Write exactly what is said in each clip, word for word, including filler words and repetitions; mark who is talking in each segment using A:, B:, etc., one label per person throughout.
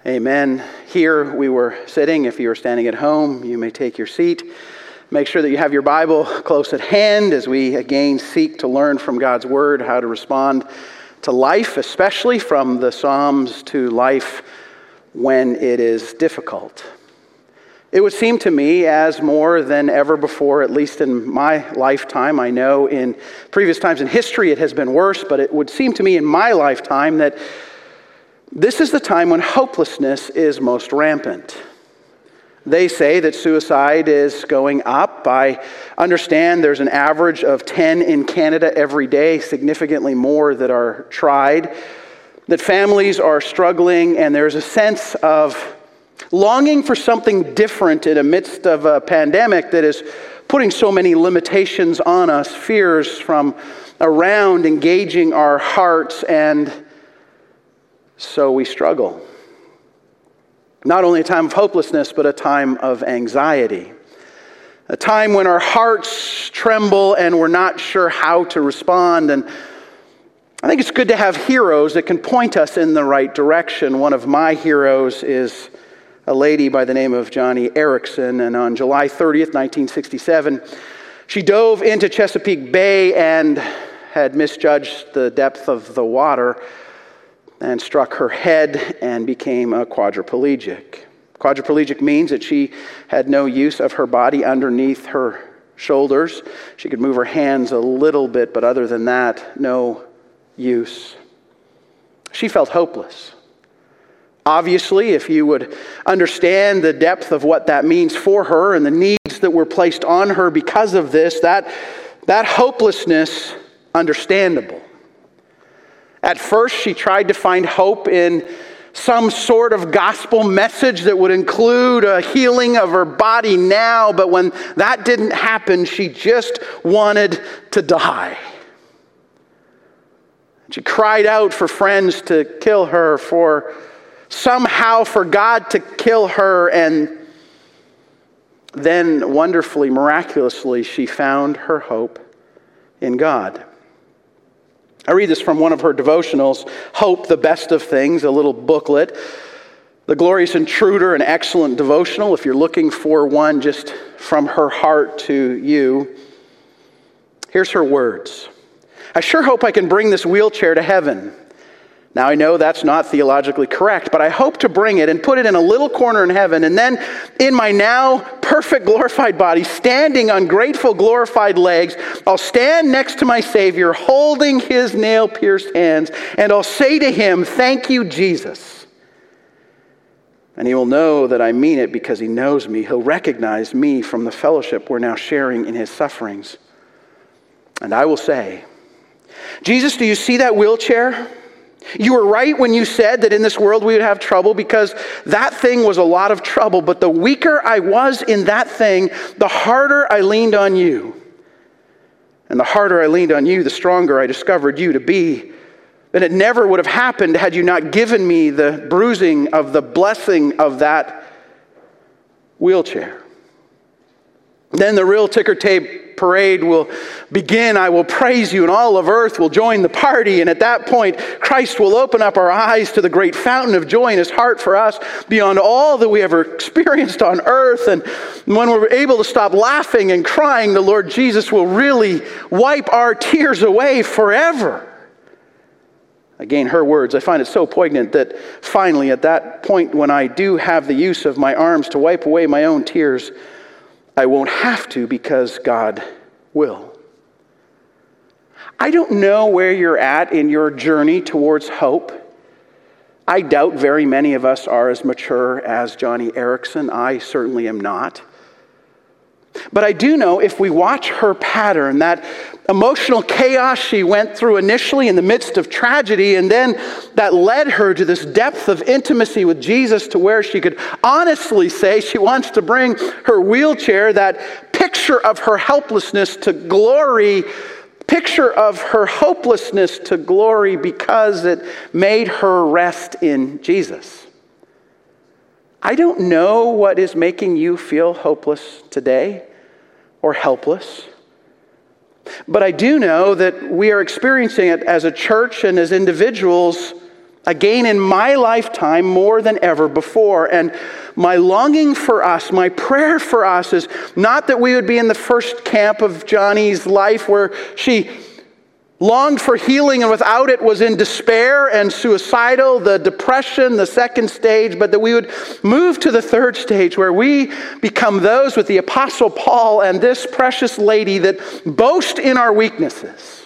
A: Amen. Here we were sitting. If you are standing at home, you may take your seat. Make sure that you have your Bible close at hand as we again seek to learn from God's Word how to respond to life, especially from the Psalms to life when it is difficult. It would seem to me, as more than ever before, at least in my lifetime, I know in previous times in history it has been worse, but it would seem to me in my lifetime that this is the time when hopelessness is most rampant. They say that suicide is going up. I understand there's an average of ten in Canada every day, significantly more that are tried. That families are struggling, and there's a sense of longing for something different in the midst of a pandemic that is putting so many limitations on us, fears from around engaging our hearts, and so we struggle. Not only a time of hopelessness, but a time of anxiety. A time when our hearts tremble and we're not sure how to respond. And I think it's good to have heroes that can point us in the right direction. One of my heroes is a lady by the name of Joni Eareckson. And on July thirtieth, nineteen sixty-seven, she dove into Chesapeake Bay and had misjudged the depth of the water and struck her head and became a quadriplegic. Quadriplegic means that she had no use of her body underneath her shoulders. She could move her hands a little bit, but other than that, no use. She felt hopeless. Obviously, if you would understand the depth of what that means for her and the needs that were placed on her because of this, that, that hopelessness, understandable. At first, she tried to find hope in some sort of gospel message that would include a healing of her body now, but when that didn't happen, she just wanted to die. She cried out for friends to kill her, for somehow for God to kill her, and then wonderfully, miraculously, she found her hope in God. I read this from one of her devotionals, Hope, the Best of Things, a little booklet. The Glorious Intruder, an excellent devotional if you're looking for one just from her heart to you. Here's her words. I sure hope I can bring this wheelchair to heaven. Now, I know that's not theologically correct, but I hope to bring it and put it in a little corner in heaven, and then in my now perfect glorified body, standing on grateful glorified legs, I'll stand next to my Savior, holding his nail-pierced hands, and I'll say to him, thank you, Jesus. And he will know that I mean it because he knows me. He'll recognize me from the fellowship we're now sharing in his sufferings. And I will say, Jesus, do you see that wheelchair? You were right when you said that in this world we would have trouble, because that thing was a lot of trouble. But the weaker I was in that thing, the harder I leaned on you. And the harder I leaned on you, the stronger I discovered you to be. And it never would have happened had you not given me the bruising of the blessing of that wheelchair. Then the real ticker tape parade will begin. I will praise you, and all of earth will join the party. And at that point, Christ will open up our eyes to the great fountain of joy in his heart for us beyond all that we ever experienced on earth. And when we're able to stop laughing and crying, the Lord Jesus will really wipe our tears away forever. Again, her words, I find it so poignant that finally at that point when I do have the use of my arms to wipe away my own tears, I won't have to because God will. I don't know where you're at in your journey towards hope. I doubt very many of us are as mature as Joni Eareckson. I certainly am not. But I do know if we watch her pattern, that emotional chaos she went through initially in the midst of tragedy, and then that led her to this depth of intimacy with Jesus to where she could honestly say she wants to bring her wheelchair, that picture of her helplessness, to glory, picture of her hopelessness to glory, because it made her rest in Jesus. I don't know what is making you feel hopeless today or helpless. But I do know that we are experiencing it as a church and as individuals again in my lifetime more than ever before. And my longing for us, my prayer for us is not that we would be in the first camp of Johnny's life where she longed for healing and without it was in despair and suicidal, the depression, the second stage, but that we would move to the third stage where we become those with the Apostle Paul and this precious lady that boast in our weaknesses.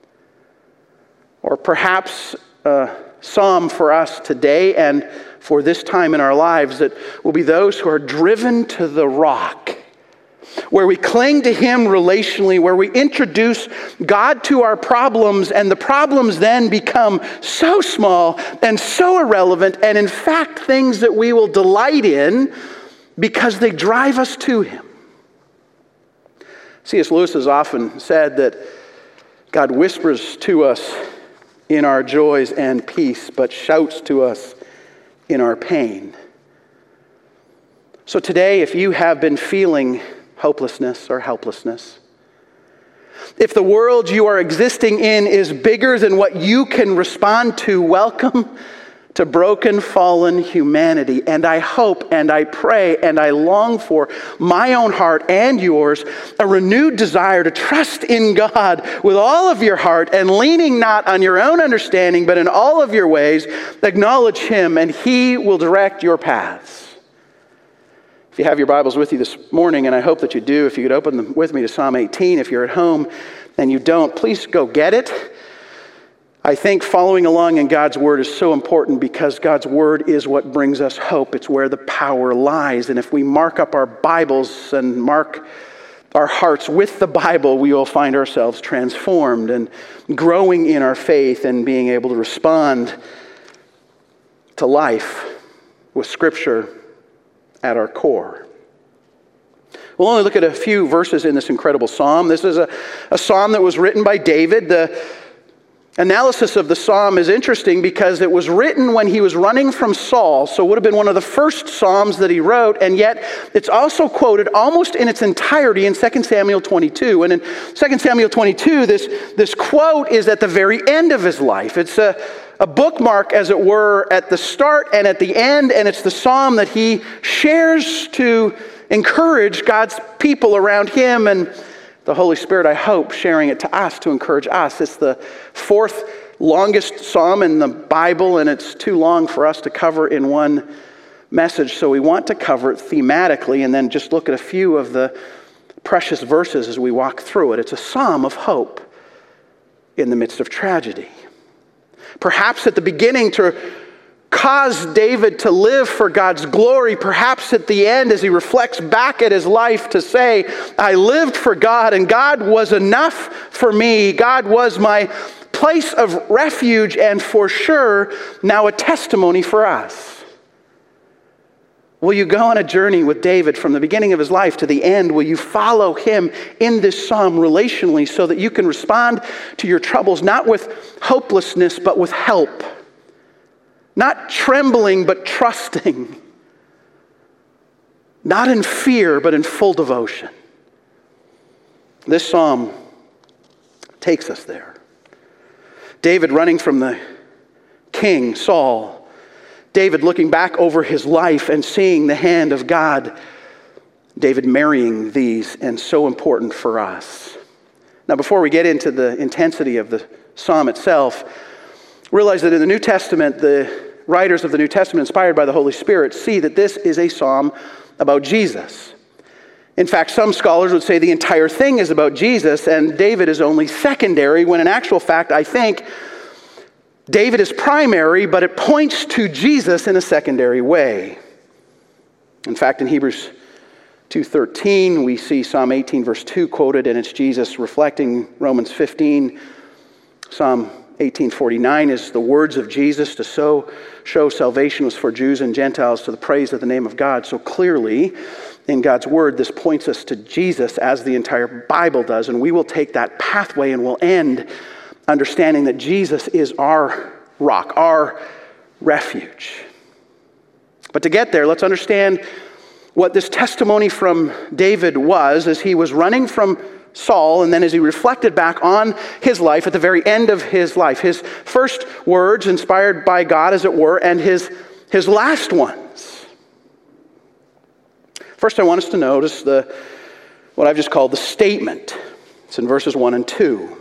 A: Or perhaps a psalm for us today and for this time in our lives that will be those who are driven to the rock, where we cling to Him relationally, where we introduce God to our problems, and the problems then become so small and so irrelevant, and in fact things that we will delight in because they drive us to Him. C S Lewis has often said that God whispers to us in our joys and peace, but shouts to us in our pain. So today, if you have been feeling hopelessness or helplessness, if the world you are existing in is bigger than what you can respond to, welcome to broken, fallen humanity. And I hope and I pray and I long for my own heart and yours, a renewed desire to trust in God with all of your heart and leaning not on your own understanding, but in all of your ways, acknowledge Him and He will direct your paths. If you have your Bibles with you this morning, and I hope that you do, if you could open them with me to Psalm eighteen. If you're at home and you don't, please go get it. I think following along in God's Word is so important because God's Word is what brings us hope. It's where the power lies. And if we mark up our Bibles and mark our hearts with the Bible, we will find ourselves transformed and growing in our faith and being able to respond to life with Scripture at our core. We'll only look at a few verses in this incredible psalm. This is a, a psalm that was written by David. The analysis of the psalm is interesting because it was written when he was running from Saul, so it would have been one of the first psalms that he wrote, and yet it's also quoted almost in its entirety in Second Samuel twenty-two. And in Second Samuel twenty-two, this, this quote is at the very end of his life. It's a A bookmark, as it were, at the start and at the end, and it's the psalm that he shares to encourage God's people around him, and the Holy Spirit, I hope, sharing it to us to encourage us. It's the fourth longest psalm in the Bible, and it's too long for us to cover in one message, so we want to cover it thematically and then just look at a few of the precious verses as we walk through it. It's a psalm of hope in the midst of tragedy. Perhaps at the beginning to cause David to live for God's glory. Perhaps at the end as he reflects back at his life to say, I lived for God and God was enough for me. God was my place of refuge and for sure now a testimony for us. Will you go on a journey with David from the beginning of his life to the end? Will you follow him in this psalm relationally so that you can respond to your troubles not with hopelessness but with help? Not trembling but trusting. Not in fear but in full devotion. This psalm takes us there. David running from the king, Saul. David looking back over his life and seeing the hand of God. David marrying these, and so important for us. Now, before we get into the intensity of the psalm itself, realize that in the New Testament, the writers of the New Testament, inspired by the Holy Spirit, see that this is a psalm about Jesus. In fact, some scholars would say the entire thing is about Jesus, and David is only secondary, when in actual fact, I think, David is primary, but it points to Jesus in a secondary way. In fact, in Hebrews two thirteen, we see Psalm eighteen verse two quoted, and it's Jesus reflecting Romans fifteen. Psalm eighteen forty-nine is the words of Jesus to so show salvation was for Jews and Gentiles to the praise of the name of God. So clearly, in God's word, this points us to Jesus as the entire Bible does, and we will take that pathway and we'll end understanding that Jesus is our rock, our refuge. But to get there, let's understand what this testimony from David was as he was running from Saul, and then as he reflected back on his life at the very end of his life. His first words inspired by God, as it were, and his, his last ones. First, I want us to notice the what I've just called the statement. It's in verses one and two.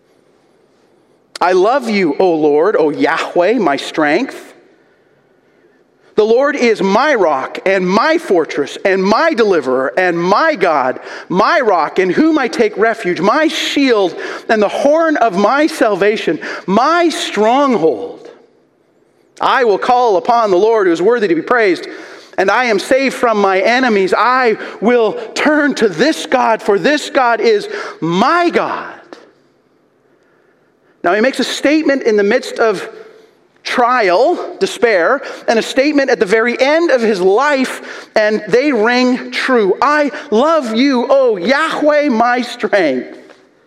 A: I love you, O Lord, O Yahweh, my strength. The Lord is my rock and my fortress and my deliverer and my God, my rock in whom I take refuge, my shield and the horn of my salvation, my stronghold. I will call upon the Lord who is worthy to be praised, and I am saved from my enemies. I will turn to this God, for this God is my God. Now he makes a statement in the midst of trial, despair, and a statement at the very end of his life, and they ring true. I love you, O Yahweh, my strength.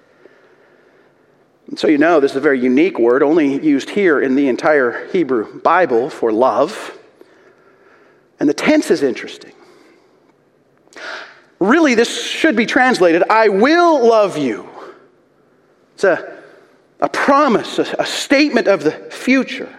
A: And so you know this is a very unique word, only used here in the entire Hebrew Bible for love. And the tense is interesting. Really, this should be translated, I will love you. It's a, a promise, a, a statement of the future.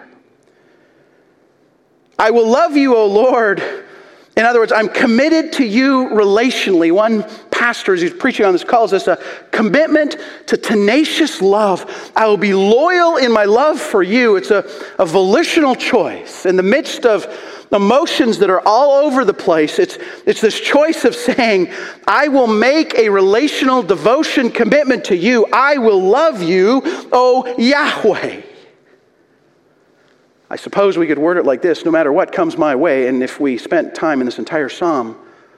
A: I will love you, O Lord. In other words, I'm committed to you relationally. One pastor, as he's preaching on this, calls this a commitment to tenacious love. I will be loyal in my love for you. It's a, a volitional choice. In the midst of emotions that are all over the place, it's, it's this choice of saying, I will make a relational devotion commitment to you. I will love you, O Yahweh. I suppose we could word it like this, no matter what comes my way, and if we spent time in this entire psalm,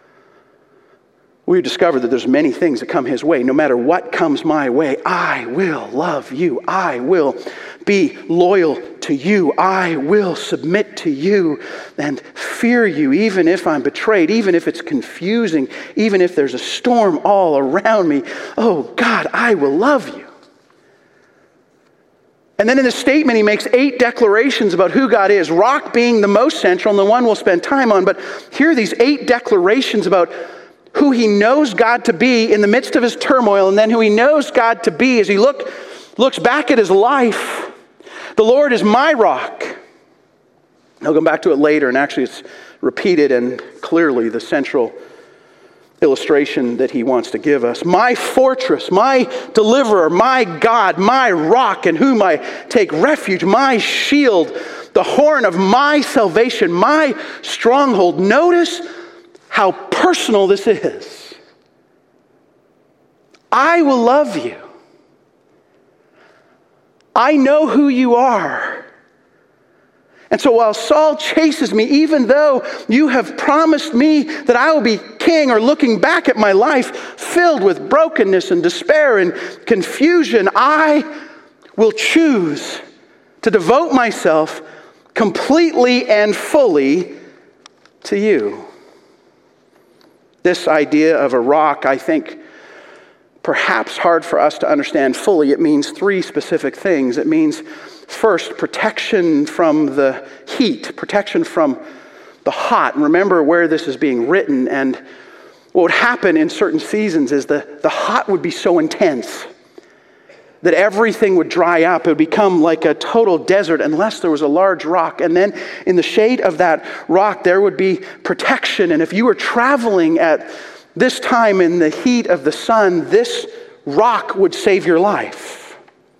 A: we would discover that there's many things that come his way. No matter what comes my way, I will love you. I will be loyal to you. I will submit to you and fear you, even if I'm betrayed, even if it's confusing, even if there's a storm all around me. Oh God, I will love you. And then in this statement, he makes eight declarations about who God is, rock being the most central and the one we'll spend time on. But here are these eight declarations about who he knows God to be in the midst of his turmoil, and then who he knows God to be as he look, looks back at his life. The Lord is my rock. I'll come back to it later, and actually it's repeated and clearly the central illustration that he wants to give us. My fortress, my deliverer, my God, my rock in whom I take refuge, my shield, the horn of my salvation, my stronghold. Notice how personal this is. I will love you. I know who you are. And so while Saul chases me, even though you have promised me that I will be king, or looking back at my life filled with brokenness and despair and confusion, I will choose to devote myself completely and fully to you. This idea of a rock, I think, perhaps hard for us to understand fully. It means three specific things. It means, first, protection from the heat, protection from the hot. And remember where this is being written, and what would happen in certain seasons is the, the hot would be so intense that everything would dry up. It would become like a total desert unless there was a large rock. And then in the shade of that rock, there would be protection. And if you were traveling at this time in the heat of the sun, this rock would save your life.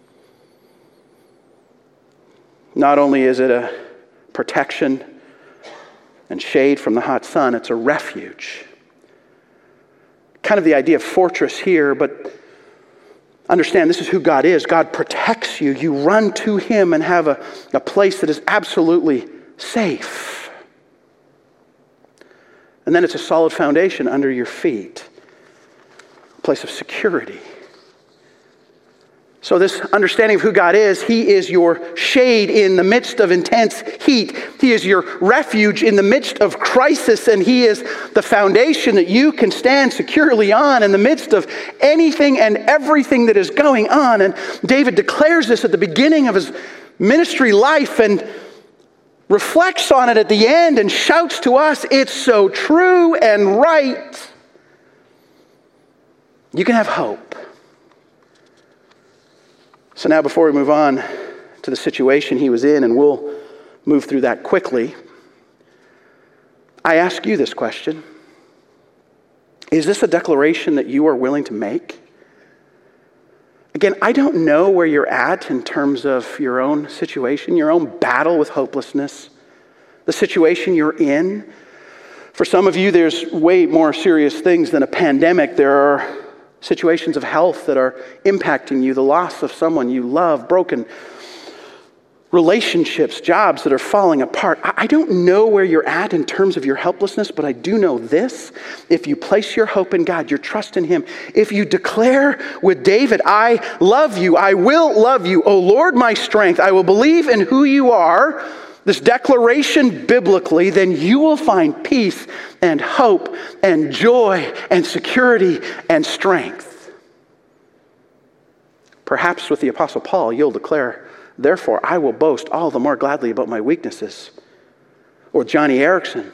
A: Not only is it a protection and shade from the hot sun, it's a refuge. Kind of the idea of fortress here, but understand this is who God is. God protects you. You run to him and have a, a place that is absolutely safe. And then it's a solid foundation under your feet, a place of security. So this understanding of who God is, he is your shade in the midst of intense heat. He is your refuge in the midst of crisis, and he is the foundation that you can stand securely on in the midst of anything and everything that is going on. And David declares this at the beginning of his ministry life, and reflects on it at the end and shouts to us, it's so true and right. You can have hope. So now before we move on to the situation he was in, and we'll move through that quickly, I ask you this question. Is this a declaration that you are willing to make? Again, I don't know where you're at in terms of your own situation, your own battle with hopelessness, the situation you're in. For some of you, there's way more serious things than a pandemic. There are situations of health that are impacting you, the loss of someone you love, broken relationships, jobs that are falling apart. I don't know where you're at in terms of your helplessness, but I do know this. If you place your hope in God, your trust in Him, if you declare with David, I love you, I will love you, O Lord, my strength, I will believe in who you are, this declaration biblically, then you will find peace and hope and joy and security and strength. Perhaps with the Apostle Paul, you'll declare, therefore, I will boast all the more gladly about my weaknesses. Or Johnny Erickson,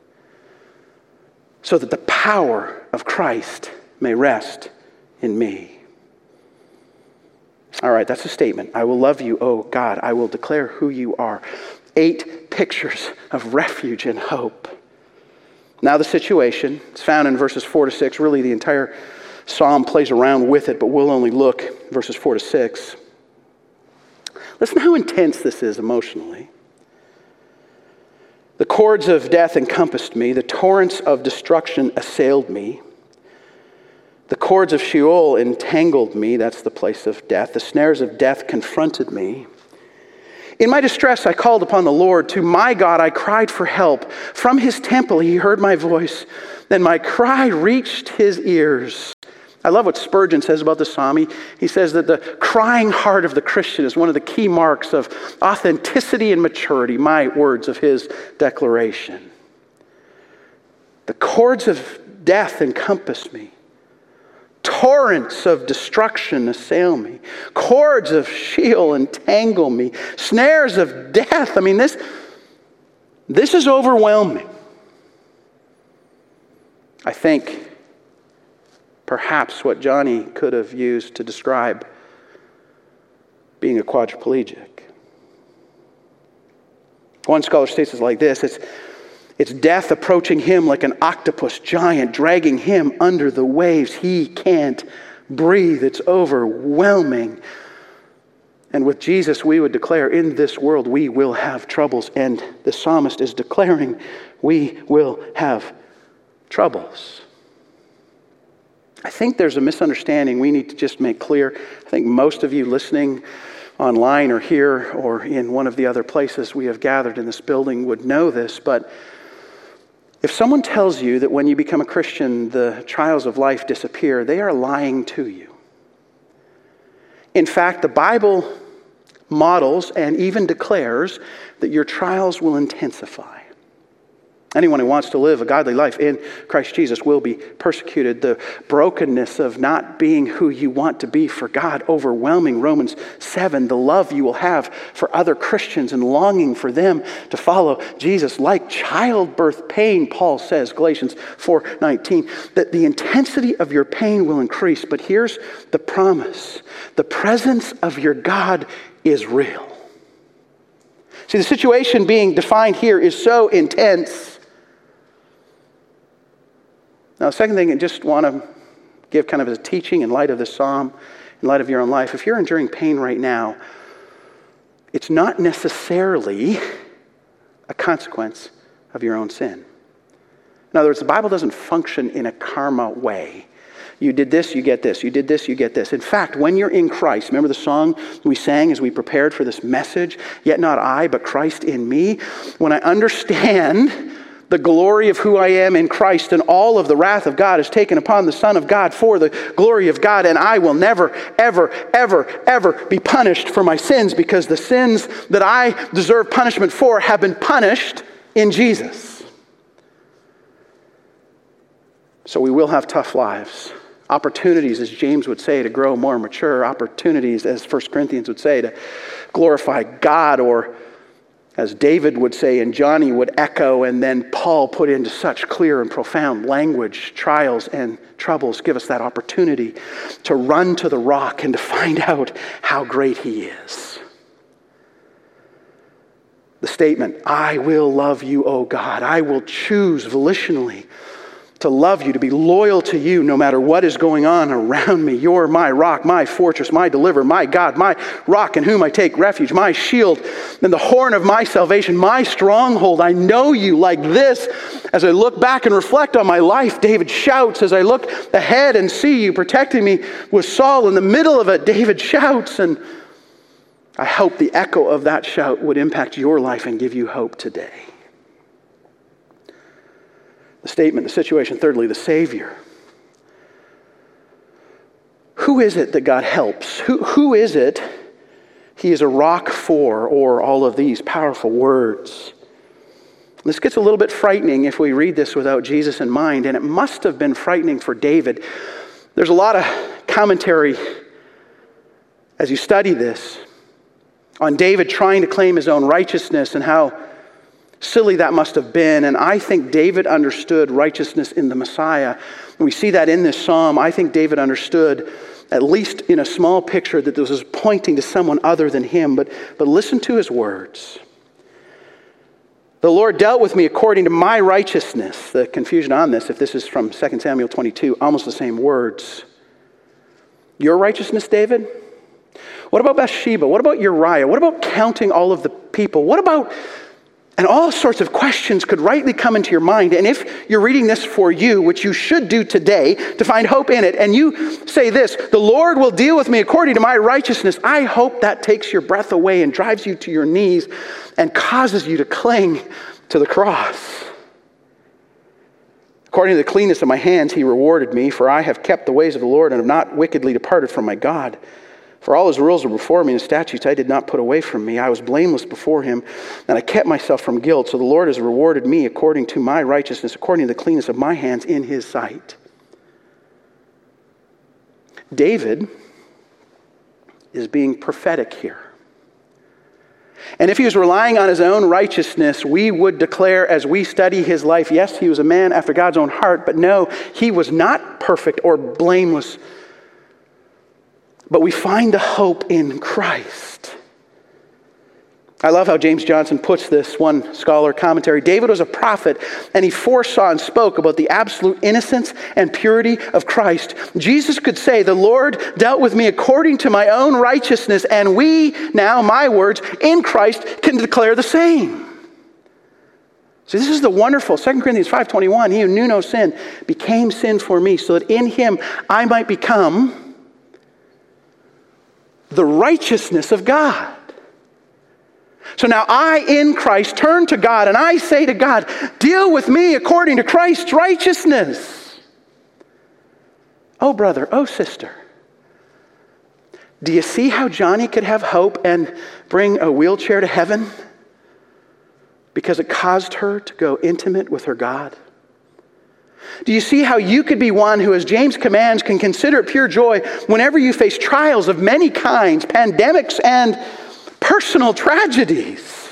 A: so that the power of Christ may rest in me. All right, that's a statement. I will love you, oh God. I will declare who you are. Eight pictures of refuge and hope. Now the situation, it's found in verses four to six. Really, the entire psalm plays around with it, but we'll only look verses four to six. Listen how intense this is emotionally. The cords of death encompassed me. The torrents of destruction assailed me. The cords of Sheol entangled me. That's the place of death. The snares of death confronted me. In my distress, I called upon the Lord. To my God, I cried for help. From his temple, he heard my voice. Then my cry reached his ears. I love what Spurgeon says about the psalm. He, he says that the crying heart of the Christian is one of the key marks of authenticity and maturity, my words of his declaration. The cords of death encompass me. Torrents of destruction assail me. Cords of Sheol entangle me. Snares of death. I mean, this, this is overwhelming. I think perhaps what Johnny could have used to describe being a quadriplegic. One scholar states it like this. It's, it's death approaching him like an octopus giant, dragging him under the waves. He can't breathe. It's overwhelming. And with Jesus, we would declare, in this world we will have troubles. And the psalmist is declaring, we will have troubles. I think there's a misunderstanding we need to just make clear. I think most of you listening online or here or in one of the other places we have gathered in this building would know this, but if someone tells you that when you become a Christian, the trials of life disappear, they are lying to you. In fact, the Bible models and even declares that your trials will intensify. Anyone who wants to live a godly life in Christ Jesus will be persecuted. The brokenness of not being who you want to be for God, overwhelming. Romans seven, the love you will have for other Christians and longing for them to follow Jesus. Like childbirth pain, Paul says, Galatians four nineteen, that the intensity of your pain will increase. But here's the promise. The presence of your God is real. See, the situation being defined here is so intense. Now, the second thing I just want to give kind of as a teaching in light of this psalm, in light of your own life. If you're enduring pain right now, it's not necessarily a consequence of your own sin. In other words, the Bible doesn't function in a karma way. You did this, you get this. You did this, you get this. In fact, when you're in Christ, remember the song we sang as we prepared for this message? Yet not I, but Christ in me. When I understand the glory of who I am in Christ, and all of the wrath of God is taken upon the Son of God for the glory of God, and I will never, ever, ever, ever be punished for my sins, because the sins that I deserve punishment for have been punished in Jesus. So we will have tough lives. Opportunities, as James would say, to grow more mature. Opportunities, as First Corinthians would say, to glorify God, or as David would say and Johnny would echo, and then Paul put into such clear and profound language. Trials and troubles give us that opportunity to run to the rock and to find out how great he is. The statement, I will love you, O God. I will choose volitionally to love you, to be loyal to you no matter what is going on around me. You're my rock, my fortress, my deliverer, my God, my rock in whom I take refuge, my shield and the horn of my salvation, my stronghold. I know you like this. As I look back and reflect on my life, David shouts. As I look ahead and see you protecting me with Saul in the middle of it, David shouts. And I hope the echo of that shout would impact your life and give you hope today. The statement, the situation, thirdly, the Savior. Who is it that God helps? Who, who is it he is a rock for, or all of these powerful words? This gets a little bit frightening if we read this without Jesus in mind, and it must have been frightening for David. There's a lot of commentary as you study this on David trying to claim his own righteousness and how silly that must have been. And I think David understood righteousness in the Messiah. And we see that in this psalm. I think David understood, at least in a small picture, that this was pointing to someone other than him. But, but listen to his words. The Lord dealt with me according to my righteousness. The confusion on this, if this is from Second Samuel twenty-two, almost the same words. Your righteousness, David? What about Bathsheba? What about Uriah? What about counting all of the people? What about... And all sorts of questions could rightly come into your mind. And if you're reading this for you, which you should do today to find hope in it, and you say this, the Lord will deal with me according to my righteousness, I hope that takes your breath away and drives you to your knees and causes you to cling to the cross. According to the cleanness of my hands, he rewarded me, for I have kept the ways of the Lord and have not wickedly departed from my God. For all his rules were before me, and his statutes I did not put away from me. I was blameless before him, and I kept myself from guilt. So the Lord has rewarded me according to my righteousness, according to the cleanness of my hands in his sight. David is being prophetic here. And if he was relying on his own righteousness, we would declare as we study his life, yes, he was a man after God's own heart, but no, he was not perfect or blameless. But we find the hope in Christ. I love how James Johnson puts this, one scholar commentary. David was a prophet, and he foresaw and spoke about the absolute innocence and purity of Christ. Jesus could say, the Lord dealt with me according to my own righteousness, and we now, my words, in Christ can declare the same. So this is the wonderful, Second Corinthians five twenty-one, he who knew no sin became sin for me, so that in him I might become the righteousness of God. So now I, in Christ, turn to God and I say to God, deal with me according to Christ's righteousness. Oh, brother, oh, sister. Do you see how Johnny could have hope and bring a wheelchair to heaven? Because it caused her to go intimate with her God. Do you see how you could be one who, as James commands, can consider it pure joy whenever you face trials of many kinds, pandemics and personal tragedies?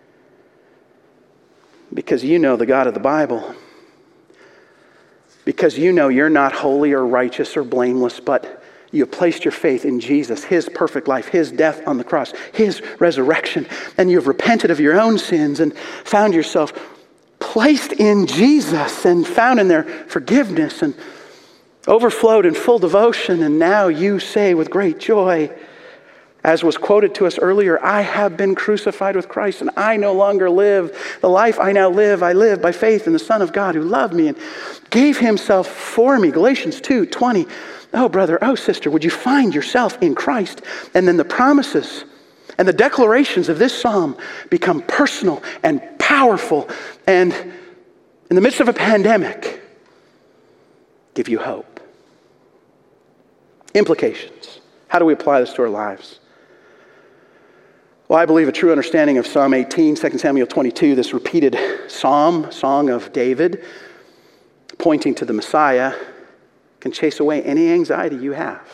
A: Because you know the God of the Bible. Because you know you're not holy or righteous or blameless, but you have placed your faith in Jesus, his perfect life, his death on the cross, his resurrection, and you have repented of your own sins and found yourself placed in Jesus and found in their forgiveness and overflowed in full devotion. And now you say with great joy, as was quoted to us earlier, I have been crucified with Christ and I no longer live. The life I now live, I live by faith in the Son of God who loved me and gave himself for me. Galatians two twenty. Oh, brother, oh, sister, would you find yourself in Christ? And then the promises and the declarations of this psalm become personal and powerful, and in the midst of a pandemic, give you hope. Implications. How do we apply this to our lives? Well, I believe a true understanding of Psalm eighteen, Second Samuel twenty-two, this repeated psalm, song of David, pointing to the Messiah, can chase away any anxiety you have.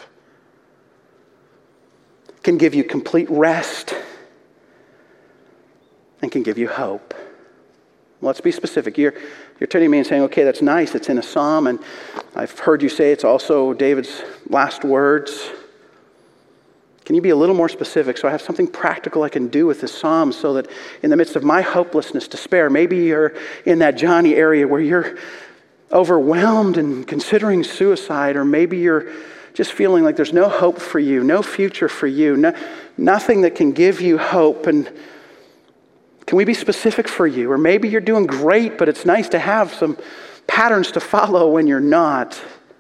A: Can give you complete rest and can give you hope. Let's be specific. You're, you're turning to me and saying, okay, that's nice. It's in a psalm, and I've heard you say it's also David's last words. Can you be a little more specific so I have something practical I can do with this psalm so that in the midst of my hopelessness, despair, maybe you're in that Johnny area where you're overwhelmed and considering suicide, or maybe you're just feeling like there's no hope for you, no future for you, no, nothing that can give you hope. And can we be specific for you? Or maybe you're doing great, but it's nice to have some patterns to follow when you're not.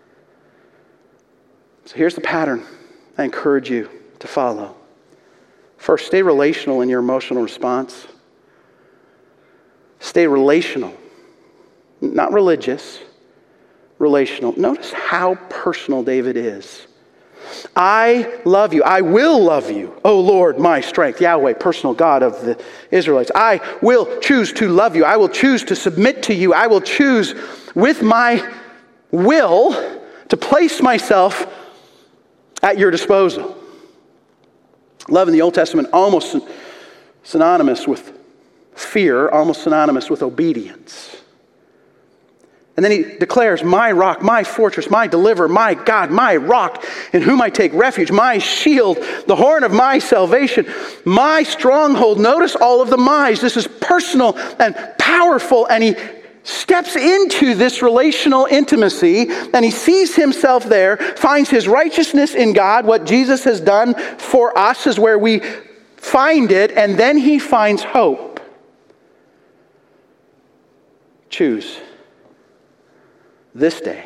A: So here's the pattern I encourage you to follow. First, stay relational in your emotional response. Stay relational, not religious, relational. Notice how personal David is. I love you. I will love you, O Lord, my strength. Yahweh, personal God of the Israelites. I will choose to love you. I will choose to submit to you. I will choose with my will to place myself at your disposal. Love in the Old Testament almost synonymous with fear, almost synonymous with obedience. And then he declares, my rock, my fortress, my deliverer, my God, my rock, in whom I take refuge, my shield, the horn of my salvation, my stronghold. Notice all of the my's. This is personal and powerful, and he steps into this relational intimacy, and he sees himself there, finds his righteousness in God. What Jesus has done for us is where we find it, and then he finds hope. Choose this day,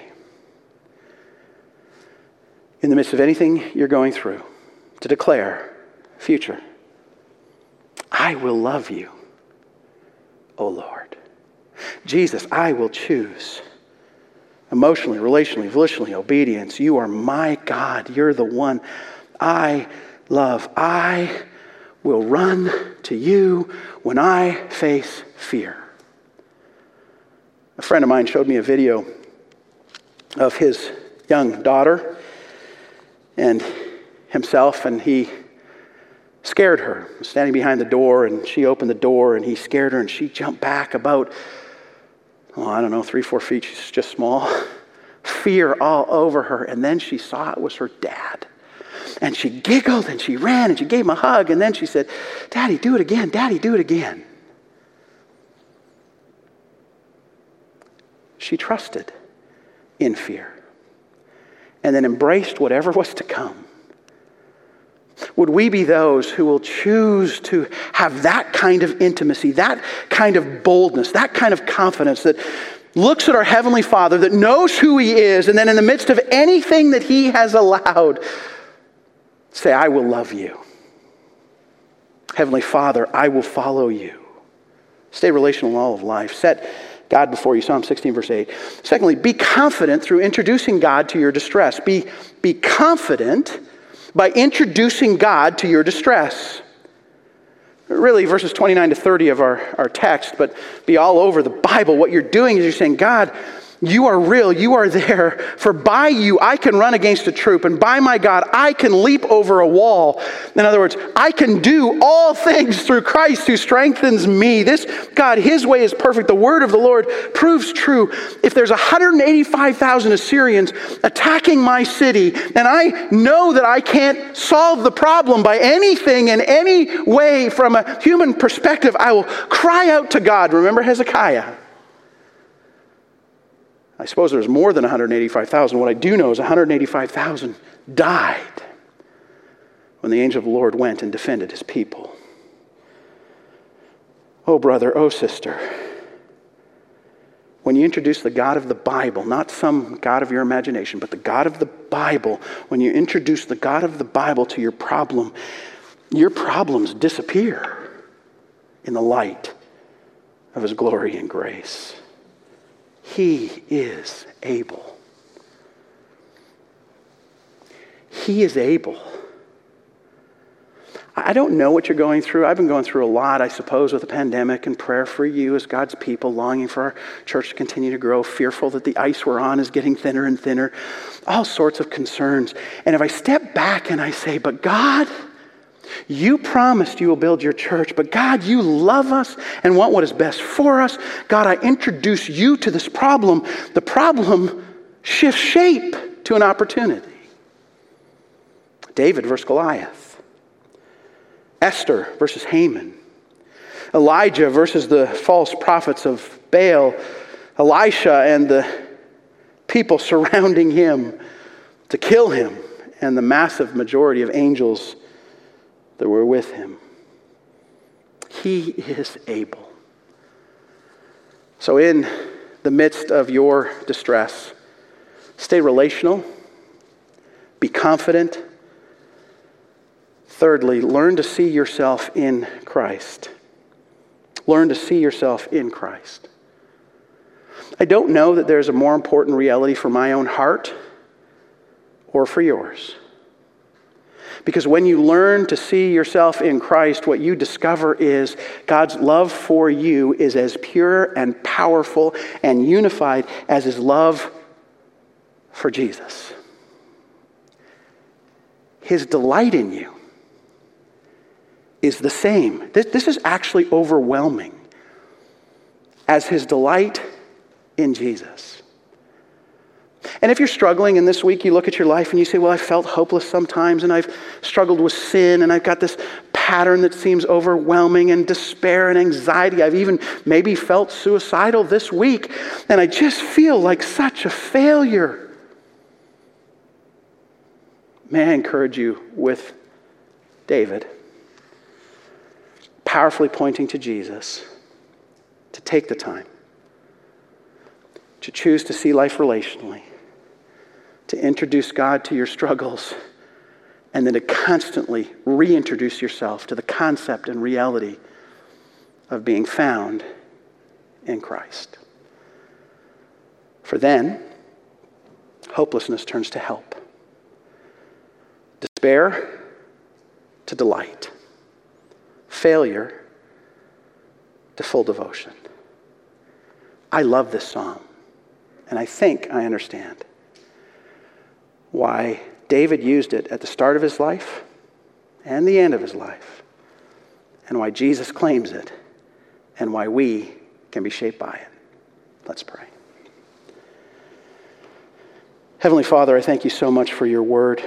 A: in the midst of anything you're going through, to declare, future, I will love you, O Lord. Jesus, I will choose emotionally, relationally, volitionally, obedience. You are my God. You're the one I love. I will run to you when I face fear. A friend of mine showed me a video of his young daughter and himself, and he scared her. He was standing behind the door, and she opened the door, and he scared her, and she jumped back about, oh, I don't know, three, four feet. She's just small. Fear all over her, and then she saw it was her dad. And she giggled, and she ran, and she gave him a hug, and then she said, Daddy, do it again. Daddy, do it again. She trusted in fear and then embraced whatever was to come. Would we be those who will choose to have that kind of intimacy, that kind of boldness, that kind of confidence that looks at our Heavenly Father, that knows who He is, and then in the midst of anything that He has allowed, say, I will love you. Heavenly Father, I will follow you. Stay relational in all of life. Set God before you. Psalm sixteen, verse eight. Secondly, be confident through introducing God to your distress. Be, be confident by introducing God to your distress. Really, verses twenty-nine to thirty of our, our text, but be all over the Bible. What you're doing is you're saying, God, you are real, you are there, for by you I can run against a troop, and by my God I can leap over a wall. In other words, I can do all things through Christ who strengthens me. This God, His way is perfect. The word of the Lord proves true. If there's one hundred eighty-five thousand Assyrians attacking my city, and I know that I can't solve the problem by anything in any way from a human perspective, I will cry out to God. Remember Hezekiah? I suppose there's more than one hundred eighty-five thousand. What I do know is one hundred eighty-five thousand died when the angel of the Lord went and defended His people. Oh, brother, oh, sister, when you introduce the God of the Bible, not some God of your imagination, but the God of the Bible, when you introduce the God of the Bible to your problem, your problems disappear in the light of His glory and grace. He is able. He is able. I don't know what you're going through. I've been going through a lot, I suppose, with the pandemic, and prayer for you as God's people, longing for our church to continue to grow, fearful that the ice we're on is getting thinner and thinner, all sorts of concerns. And if I step back and I say, but God, You promised you will build your church, but God, you love us and want what is best for us. God, I introduce you to this problem. The problem shifts shape to an opportunity. David versus Goliath. Esther versus Haman. Elijah versus the false prophets of Baal. Elisha and the people surrounding him to kill him, and the massive majority of angels that were with him. He is able. So in the midst of your distress, stay relational, be confident. Thirdly, learn to see yourself in Christ. Learn to see yourself in Christ. I don't know that there's a more important reality for my own heart or for yours. Because when you learn to see yourself in Christ, what you discover is God's love for you is as pure and powerful and unified as his love for Jesus. His delight in you is the same. This, this is actually overwhelming as his delight in Jesus. And if you're struggling and this week you look at your life and you say, well, I felt hopeless sometimes and I've struggled with sin and I've got this pattern that seems overwhelming and despair and anxiety. I've even maybe felt suicidal this week and I just feel like such a failure. May I encourage you with David, powerfully pointing to Jesus, to take the time to choose to see life relationally, to introduce God to your struggles, and then to constantly reintroduce yourself to the concept and reality of being found in Christ. For then, hopelessness turns to help. Despair to delight. Failure to full devotion. I love this psalm, and I think I understand why David used it at the start of his life and the end of his life, and why Jesus claims it, and why we can be shaped by it. Let's pray. Heavenly Father, I thank you so much for your word.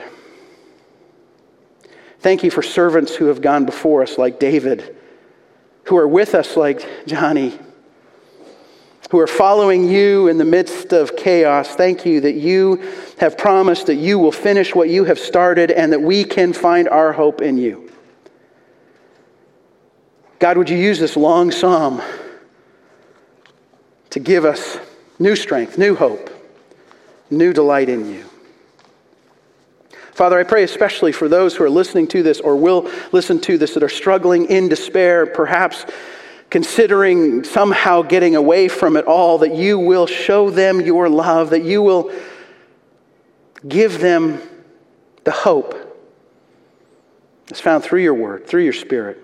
A: Thank you for servants who have gone before us like David, who are with us like Johnny, who are following you in the midst of chaos. Thank you that you have promised that you will finish what you have started and that we can find our hope in you. God, would you use this long psalm to give us new strength, new hope, new delight in you. Father, I pray especially for those who are listening to this or will listen to this that are struggling in despair, perhaps considering somehow getting away from it all, that you will show them your love, that you will give them the hope that's found through your word, through your Spirit,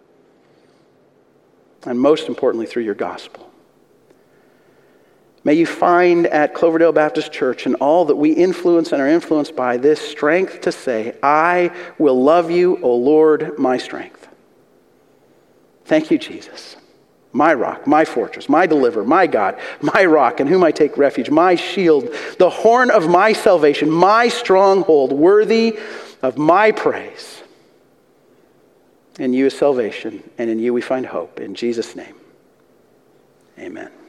A: and most importantly, through your gospel. May you find at Cloverdale Baptist Church and all that we influence and are influenced by this strength to say, I will love you, O Lord, my strength. Thank you, Jesus. My rock, my fortress, my deliverer, my God, my rock in whom I take refuge, my shield, the horn of my salvation, my stronghold, worthy of my praise. In you is salvation, and in you we find hope. In Jesus' name, amen.